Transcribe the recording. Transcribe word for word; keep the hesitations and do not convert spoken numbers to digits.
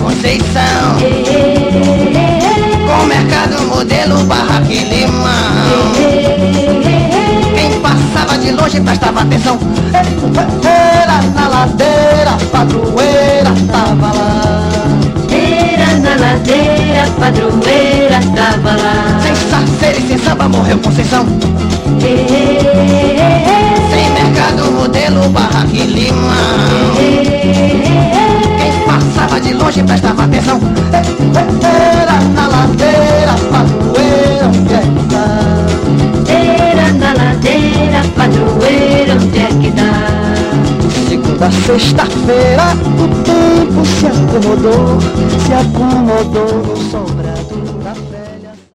Conceição, com o mercado modelo Barraca e Limão. Quem passava de longe prestava atenção. Era na ladeira, padroeira tava lá. Era na ladeira, padroeira tava lá. Sem sarceira e sem samba morreu Conceição. Sem mercado modelo Barraca e Limão. Quem passava de longe prestava atenção. Era na ladeira, padroeira, onde é que tá? Era na ladeira, padroeira, onde é que dá? Segunda, sexta-feira, o tempo se acomodou, se acomodou no sol.